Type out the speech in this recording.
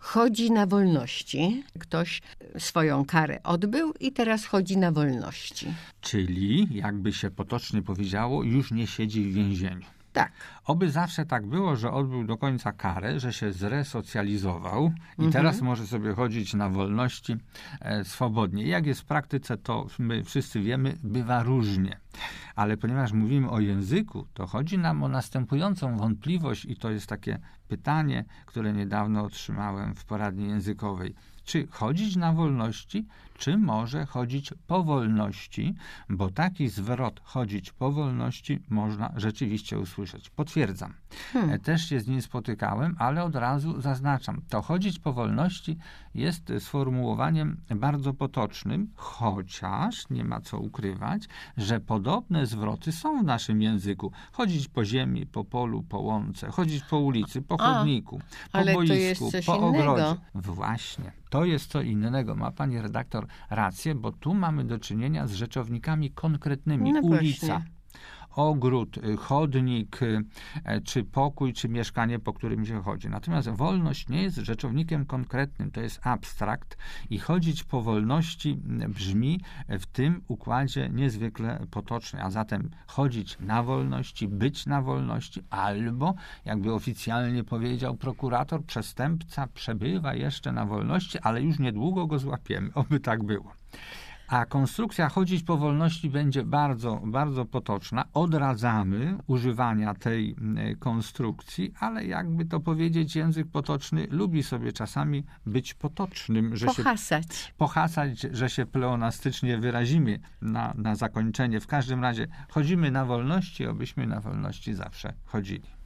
chodzi na wolności. Ktoś swoją karę odbył i teraz chodzi na wolności. Czyli, jakby się potocznie powiedziało, już nie siedzi w więzieniu. Tak. Oby zawsze tak było, że odbył do końca karę, że się zresocjalizował i teraz może sobie chodzić na wolności swobodnie. Jak jest w praktyce, to my wszyscy wiemy, bywa różnie. Ale ponieważ mówimy o języku, to chodzi nam o następującą wątpliwość i to jest takie pytanie, które niedawno otrzymałem w poradni językowej. Czy chodzić na wolności, czy może chodzić po wolności, bo taki zwrot chodzić po wolności można rzeczywiście usłyszeć. Potwierdzam. Też się z nim spotykałem, ale od razu zaznaczam. To chodzić po wolności jest sformułowaniem bardzo potocznym, chociaż nie ma co ukrywać, że podobne zwroty są w naszym języku. Chodzić po ziemi, po polu, po łące, chodzić po ulicy, po chodniku, po boisku, po ogrodzie. Właśnie. To jest co innego. Ma pani redaktor rację, bo tu mamy do czynienia z rzeczownikami konkretnymi. No ulica, właśnie. ogród, chodnik, czy pokój, czy mieszkanie, po którym się chodzi. Natomiast wolność nie jest rzeczownikiem konkretnym, to jest abstrakt i chodzić po wolności brzmi w tym układzie niezwykle potocznie, a zatem chodzić na wolności, być na wolności, albo, jakby oficjalnie powiedział prokurator, przestępca przebywa jeszcze na wolności, ale już niedługo go złapiemy, oby tak było. A konstrukcja chodzić po wolności będzie bardzo, bardzo potoczna. Odradzamy używania tej konstrukcji, ale jakby to powiedzieć, język potoczny lubi sobie czasami być potocznym. Pohasać, że się pleonastycznie wyrazimy na zakończenie. W każdym razie chodzimy na wolności, obyśmy na wolności zawsze chodzili.